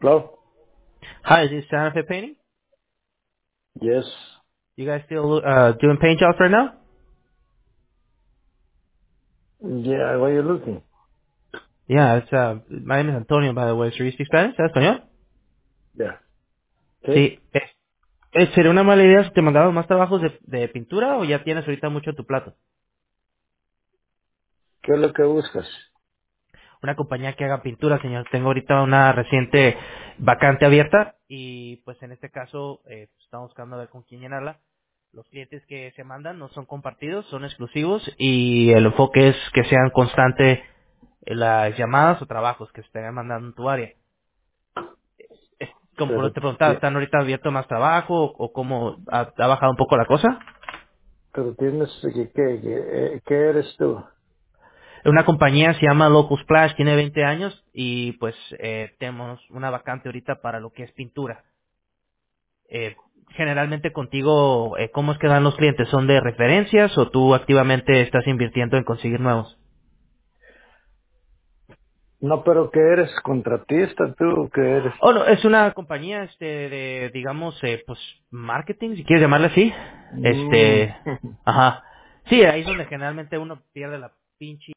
Hello? Hi, is this Santa Fe Painting? Yes. You guys still doing paint jobs right now? Yeah, what are you looking? Yeah, it's my name is Antonio, by the way. So you speak Spanish? ¿Sabes español? Yeah. ¿Qué? Sí. ¿Sería una mala idea si te mandamos más trabajos de pintura o ya tienes ahorita mucho en tu plato? ¿Qué es lo que buscas? Una compañía que haga pintura, señor. Tengo ahorita una reciente vacante abierta y pues en este caso estamos buscando a ver con quién llenarla. Los clientes que se mandan no son compartidos, son exclusivos y el enfoque es que sean constantes las llamadas o trabajos que se estén mandando en tu área. Como Pero, te preguntaba, ¿están ahorita abierto más trabajo o cómo ha bajado un poco la cosa? pero tienes ¿qué eres tú? Una compañía se llama Local Splash, tiene 20 años y pues tenemos una vacante ahorita para lo que es pintura. Generalmente contigo, ¿cómo es que dan los clientes? ¿Son de referencias o tú activamente estás invirtiendo en conseguir nuevos? No, pero ¿qué eres? ¿Contratista tú? ¿Qué eres? Oh, no, es una compañía, de, digamos, pues, marketing, si quieres llamarle así. Mm. Ajá. Sí, ahí es donde generalmente uno pierde la pinche